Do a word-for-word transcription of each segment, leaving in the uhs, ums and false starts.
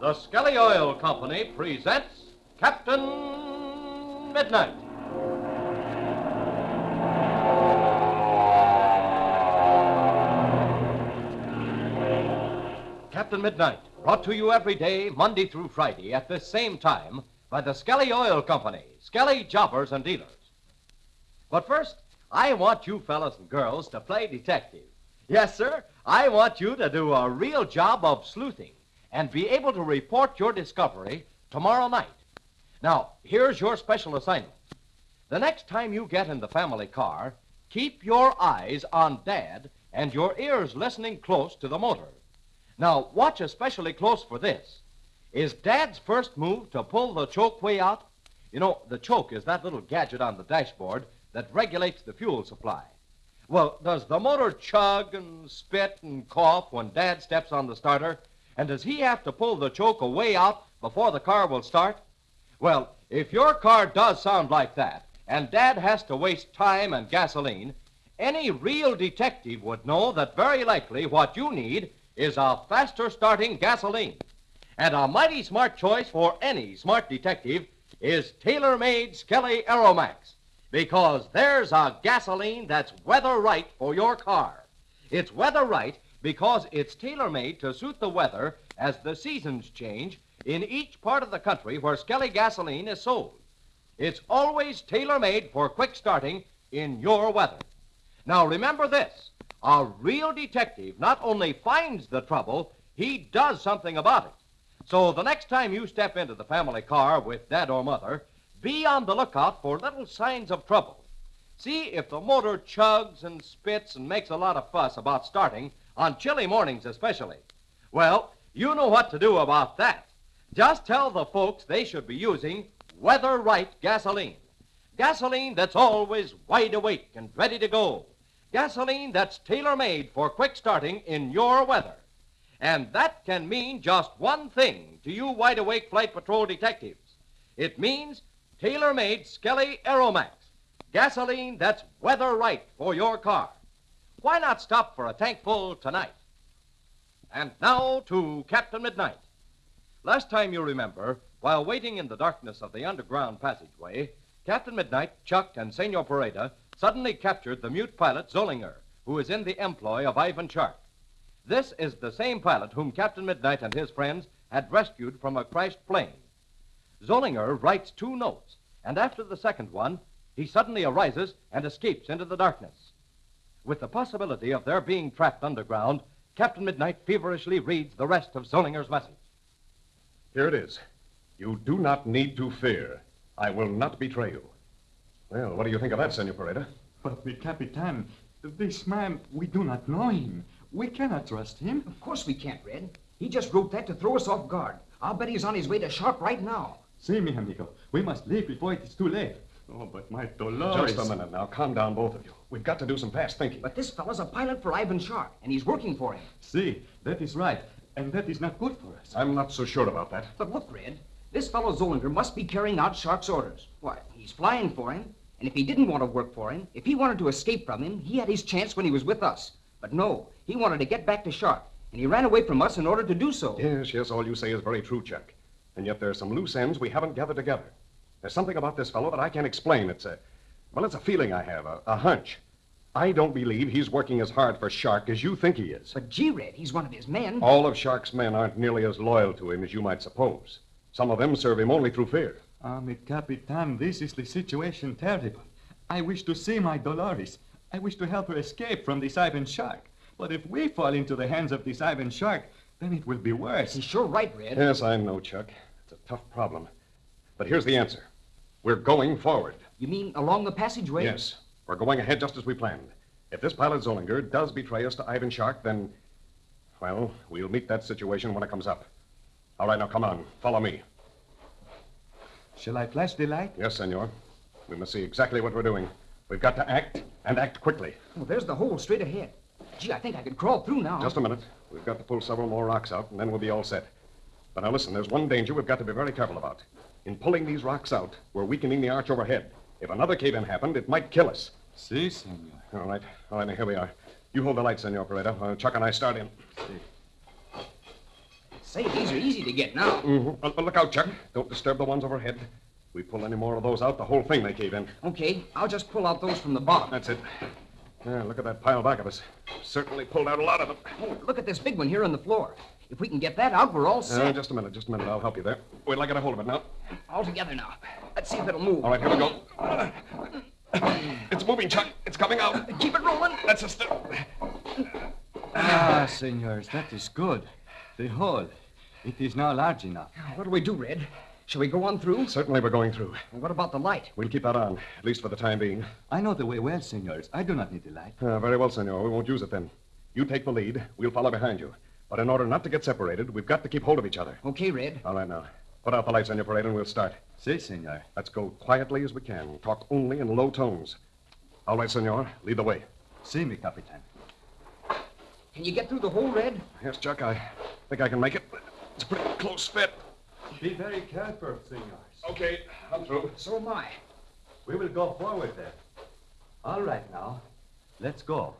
The Skelly Oil Company presents Captain Midnight. Captain Midnight, brought to you every day, Monday through Friday, at this same time, by the Skelly Oil Company, Skelly Jobbers and Dealers. But first, I want you fellas and girls to play detective. Yes, sir, I want you to do a real job of sleuthing and be able to report your discovery tomorrow night. Now, here's your special assignment. The next time you get in the family car, keep your eyes on Dad and your ears listening close to the motor. Now, watch especially close for this. Is Dad's first move to pull the choke way out? You know, the choke is that little gadget on the dashboard that regulates the fuel supply. Well, does the motor chug and spit and cough when Dad steps on the starter? And does he have to pull the choke way out before the car will start? Well, if your car does sound like that, and Dad has to waste time and gasoline, any real detective would know that very likely what you need is a faster starting gasoline. And a mighty smart choice for any smart detective is tailor-made Skelly Aeromax, because there's a gasoline that's weather right for your car. It's weather right because it's tailor-made to suit the weather as the seasons change in each part of the country where Skelly gasoline is sold. It's always tailor-made for quick starting in your weather. Now remember this, a real detective not only finds the trouble, he does something about it. So the next time you step into the family car with Dad or Mother, be on the lookout for little signs of trouble. See if the motor chugs and spits and makes a lot of fuss about starting, on chilly mornings especially. Well, you know what to do about that. Just tell the folks they should be using weather-right gasoline. Gasoline that's always wide awake and ready to go. Gasoline that's tailor-made for quick starting in your weather. And that can mean just one thing to you wide-awake flight patrol detectives. It means tailor-made Skelly Aeromax, gasoline that's weather-right for your car. Why not stop for a tank full tonight? And now to Captain Midnight. Last time you remember, while waiting in the darkness of the underground passageway, Captain Midnight, Chuck, and Senor Pareda suddenly captured the mute pilot Zollinger, who is in the employ of Ivan Shark. This is the same pilot whom Captain Midnight and his friends had rescued from a crashed plane. Zollinger writes two notes, and after the second one, he suddenly arises and escapes into the darkness. With the possibility of their being trapped underground, Captain Midnight feverishly reads the rest of Zollinger's message. Here it is. You do not need to fear. I will not betray you. Well, what do you think of that, Senor Pareda? But the Capitan, this man, we do not know him. We cannot trust him. Of course we can't, Red. He just wrote that to throw us off guard. I'll bet he's on his way to Sharp right now. See, mi amigo, we must leave before it is too late. Oh, but my Dolores... Just a minute now. Calm down, both of you. We've got to do some fast thinking. But this fellow's a pilot for Ivan Shark, and he's working for him. See, that is right. And that is not good for us. I'm not so sure about that. But look, Red, this fellow Zollinger must be carrying out Shark's orders. Why, he's flying for him. And if he didn't want to work for him, if he wanted to escape from him, he had his chance when he was with us. But no, he wanted to get back to Shark, and he ran away from us in order to do so. Yes, yes, all you say is very true, Chuck. And yet there are some loose ends we haven't gathered together. There's something about this fellow that I can't explain. It's a, well, it's a feeling I have, a, a hunch. I don't believe he's working as hard for Shark as you think he is. But gee, Red, he's one of his men. All of Shark's men aren't nearly as loyal to him as you might suppose. Some of them serve him only through fear. Ah, mi Capitan, this is the situation terrible. I wish to see my Dolores. I wish to help her escape from this Ivan Shark. But if we fall into the hands of this Ivan Shark, then it will be worse. He's sure right, Red. Yes, I know, Chuck. It's a tough problem. But here's the answer. We're going forward. You mean along the passageway? Yes. We're going ahead just as we planned. If this pilot Zollinger does betray us to Ivan Shark, then, well, we'll meet that situation when it comes up. All right, now come on. Follow me. Shall I flash the light? Yes, senor. We must see exactly what we're doing. We've got to act, and act quickly. Well, there's the hole straight ahead. Gee, I think I could crawl through now. Just a minute. We've got to pull several more rocks out, and then we'll be all set. But now listen, there's one danger we've got to be very careful about. In pulling these rocks out, we're weakening the arch overhead. If another cave-in happened, it might kill us. Si, senor. All right. All right, now here we are. You hold the light, Senor Pareda, while Chuck and I start in. Si. Say, these are easy to get now. Mm-hmm. Uh, look out, Chuck. Don't disturb the ones overhead. We pull any more of those out, the whole thing may cave in. Okay, I'll just pull out those from the bottom. That's it. Yeah, look at that pile back of us. Certainly pulled out a lot of them. Oh, look at this big one here on the floor. If we can get that out, we're all set. Uh, just a minute, just a minute. I'll help you there. Wait till I get a hold of it now. All together now. Let's see if it'll move. All right, here we go. It's moving, Chuck. It's coming out. Keep it rolling. That's a step. Ah, senors, that is good. The hole. It is now large enough. What do we do, Red? Shall we go on through? Certainly we're going through. And what about the light? We'll keep that on, at least for the time being. I know the way well, senors. I do not need the light. Uh, very well, senor. We won't use it then. You take the lead. We'll follow behind you. But in order not to get separated, we've got to keep hold of each other. Okay, Red. All right, now. Put out the lights, Senor Parade, and we'll start. Si, senor. Let's go quietly as we can. Talk only in low tones. All right, senor. Lead the way. Si, mi capitan. Can you get through the hole, Red? Yes, Chuck, I think I can make it. It's a pretty close fit. Be very careful, senors. Okay, I'm through. So am I. We will go forward then. All right, now. Let's go.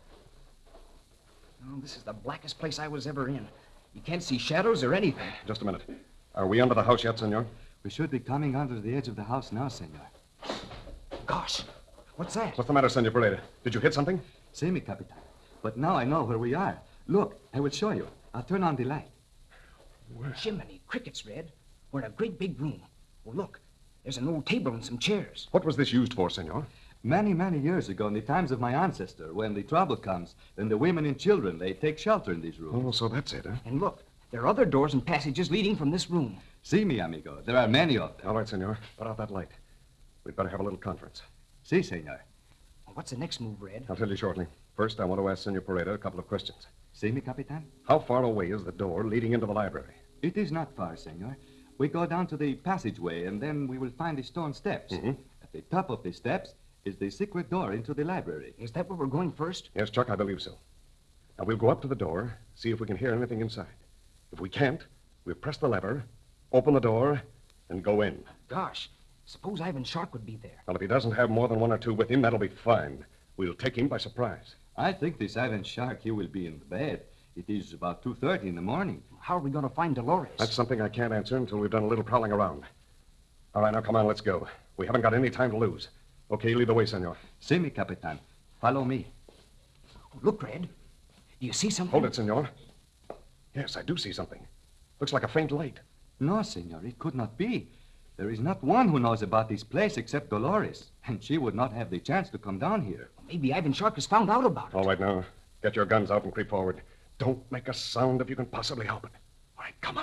Oh, this is the blackest place I was ever in. You can't see shadows or anything. Just a minute. Are we under the house yet, senor? We should be coming under the edge of the house now, senor. Gosh, what's that? What's the matter, Senor Parade? Did you hit something? Si, mi capitan. But now I know where we are. Look, I will show you. I'll turn on the light. Jiminy crickets, Red. We're in a great big room. Well, look, there's an old table and some chairs. What was this used for, senor? Many, many years ago, in the times of my ancestor, when the trouble comes, then the women and children, they take shelter in these rooms. Oh, so that's it, huh? And look, there are other doors and passages leading from this room. Si, mi amigo, there are many of them. All right, senor. Put out that light. We'd better have a little conference. Si, senor. What's the next move, Red? I'll tell you shortly. First, I want to ask Senor Pareda a couple of questions. Si, mi capitan. How far away is the door leading into the library? It is not far, senor. We go down to the passageway, and then we will find the stone steps. Mm-hmm. At the top of the steps is the secret door into the library. Is that where we're going first? Yes, Chuck, I believe so. Now, we'll go up to the door, see if we can hear anything inside. If we can't, we'll press the lever, open the door, and go in. Gosh, suppose Ivan Shark would be there. Well, if he doesn't have more than one or two with him, that'll be fine. We'll take him by surprise. I think this Ivan Shark, he will be in bed. It is about two thirty in the morning. How are we going to find Dolores? That's something I can't answer until we've done a little prowling around. All right, now, come on, let's go. We haven't got any time to lose. Okay, lead the way, senor. Si, mi capitan. Follow me. Look, Red. Do you see something? Hold it, senor. Yes, I do see something. Looks like a faint light. No, senor, it could not be. There is not one who knows about this place except Dolores, and she would not have the chance to come down here. Maybe Ivan Shark has found out about it. All right, now, get your guns out and creep forward. Don't make a sound if you can possibly help it. All right, come on.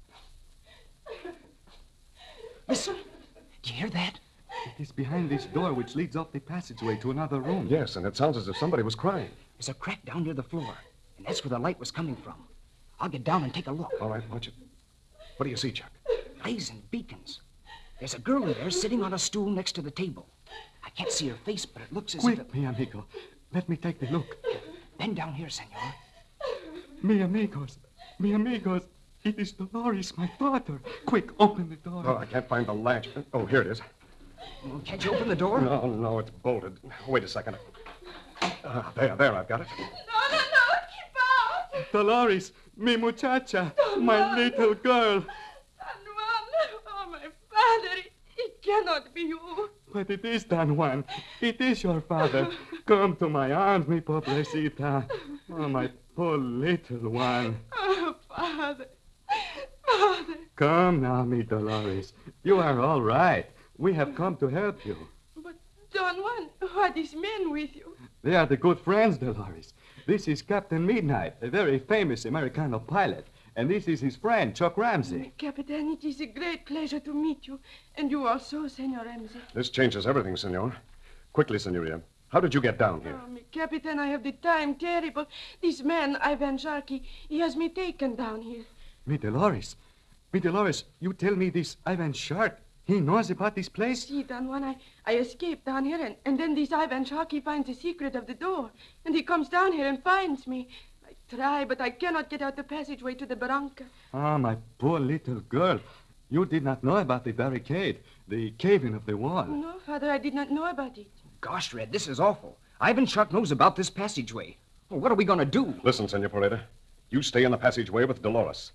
Listen. Do you hear that? It is behind this door which leads up the passageway to another room. Yes, and it sounds as if somebody was crying. There's a crack down near the floor, and that's where the light was coming from. I'll get down and take a look. All right, watch it. What do you see, Chuck? Blazing beacons. There's a girl in there sitting on a stool next to the table. I can't see her face, but it looks as Quick, if... It... mi amigo. Let me take the look. Bend down here, senor. Mi amigos. Mi amigos. It is Dolores, my daughter. Quick, open the door. Oh, I can't find the latch. Oh, here it is. Well, can't you open the door? No, no, it's bolted. Wait a second. Ah, there, there, I've got it. No, no, no, keep out! Dolores, mi muchacha, my little girl. Don Juan, oh, my father, it, it cannot be you. But it is Don Juan. It is your father. Come to my arms, mi pobrecita. Oh, my poor little one. Oh, father, father. Come now, mi Dolores. You are all right. We have come to help you. But, Don Juan, what is men with you? They are the good friends, Dolores. This is Captain Midnight, a very famous Americano pilot. And this is his friend, Chuck Ramsey. Captain, it is a great pleasure to meet you. And you also, Senor Ramsey. This changes everything, senor. Quickly, senorita. How did you get down here? Oh, me Captain, I have the time terrible. This man, Ivan Sharkey, he has me taken down here. Mi Dolores. Mi Dolores, you tell me this Ivan Shark, he knows about this place? See, Don Juan, I, I escaped down here, and, and then this Ivan Sharkey finds the secret of the door. And he comes down here and finds me. I try, but I cannot get out the passageway to the barranca. Ah, my poor little girl. You did not know about the barricade, the cave-in of the wall. No, Father, I did not know about it. Gosh, Red, this is awful. Ivan Shark knows about this passageway. Well, what are we going to do? Listen, Senor Pareda. You stay in the passageway with Dolores.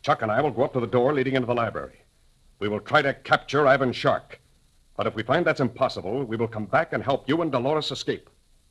Chuck and I will go up to the door leading into the library. We will try to capture Ivan Shark. But if we find that's impossible, we will come back and help you and Dolores escape.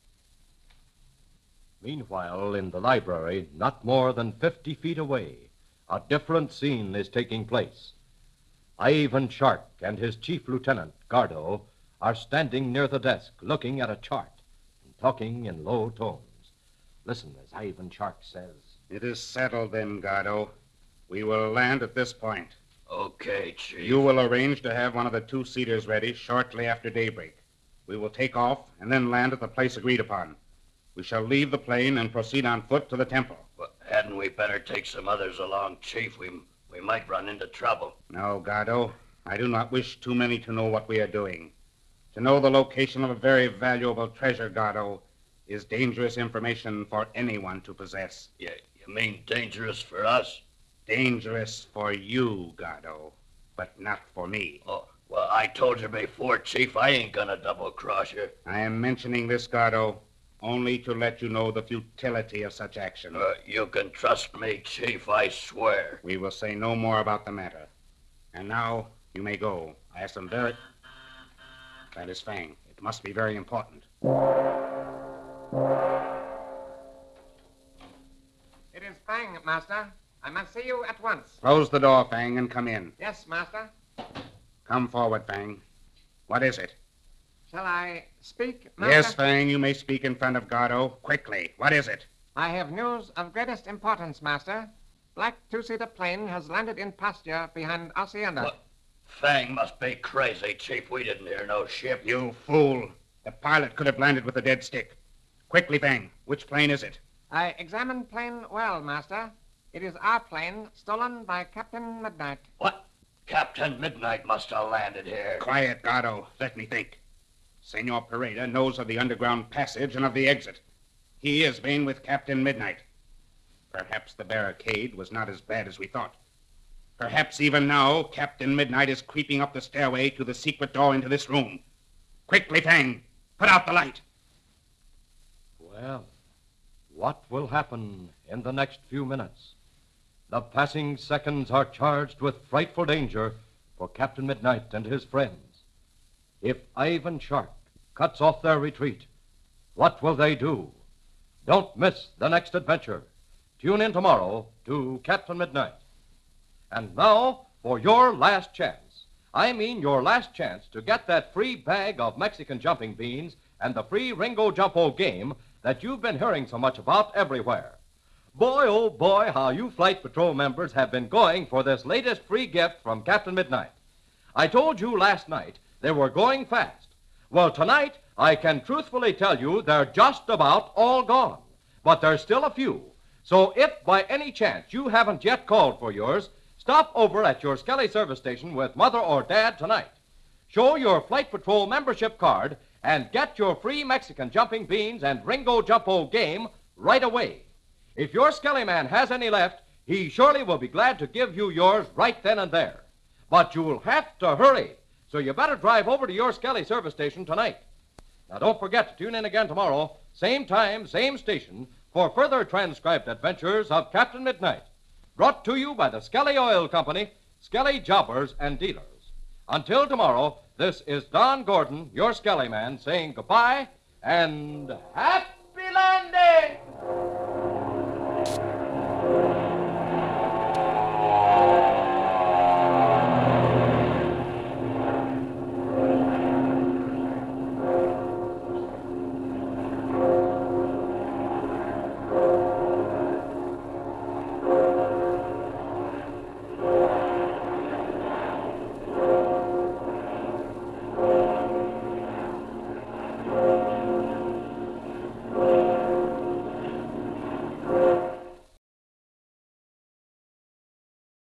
Meanwhile, in the library, not more than fifty feet away, a different scene is taking place. Ivan Shark and his chief lieutenant, Gardo, are standing near the desk, looking at a chart and talking in low tones. Listen as Ivan Shark says. It is settled then, Gardo. We will land at this point. Okay, Chief. You will arrange to have one of the two-seaters ready shortly after daybreak. We will take off and then land at the place agreed upon. We shall leave the plane and proceed on foot to the temple. Well, hadn't we better take some others along, Chief? We, we might run into trouble. No, Gardo. I do not wish too many to know what we are doing. To know the location of a very valuable treasure, Gardo, is dangerous information for anyone to possess. You, you mean dangerous for us? Dangerous for you, Gardo, but not for me. Oh, well, I told you before, Chief, I ain't gonna double-cross you. I am mentioning this, Gardo, only to let you know the futility of such action. Uh, you can trust me, Chief, I swear. We will say no more about the matter. And now, you may go. I have some very... That is Fang. It must be very important. It is Fang, Master. I must see you at once. Close the door, Fang, and come in. Yes, Master. Come forward, Fang. What is it? Shall I speak, Master? Yes, Fang, you may speak in front of Gardo. Quickly. What is it? I have news of greatest importance, Master. Black two-seater plane has landed in pasture behind Hacienda. What? Fang must be crazy, Chief. We didn't hear no ship. You fool. The pilot could have landed with a dead stick. Quickly, Fang. Which plane is it? I examined plane well, Master. It is our plane, stolen by Captain Midnight. What? Captain Midnight must have landed here. Quiet, Gardo. Let me think. Senor Pereira knows of the underground passage and of the exit. He is been with Captain Midnight. Perhaps the barricade was not as bad as we thought. Perhaps even now, Captain Midnight is creeping up the stairway to the secret door into this room. Quickly, Fang. Put out the light. Well, what will happen in the next few minutes? The passing seconds are charged with frightful danger for Captain Midnight and his friends. If Ivan Shark cuts off their retreat, what will they do? Don't miss the next adventure. Tune in tomorrow to Captain Midnight. And now for your last chance. I mean your last chance to get that free bag of Mexican jumping beans and the free Ringo Jumpo game that you've been hearing so much about everywhere. Boy, oh boy, how you Flight Patrol members have been going for this latest free gift from Captain Midnight. I told you last night they were going fast. Well, tonight, I can truthfully tell you they're just about all gone. But there's still a few. So if by any chance you haven't yet called for yours, stop over at your Skelly service station with Mother or Dad tonight. Show your Flight Patrol membership card and get your free Mexican jumping beans and Ringo Jumpo game right away. If your Skelly man has any left, he surely will be glad to give you yours right then and there. But you'll have to hurry, so you better drive over to your Skelly service station tonight. Now, don't forget to tune in again tomorrow, same time, same station, for further transcribed adventures of Captain Midnight. Brought to you by the Skelly Oil Company, Skelly Jobbers and Dealers. Until tomorrow, this is Don Gordon, your Skelly man, saying goodbye and happy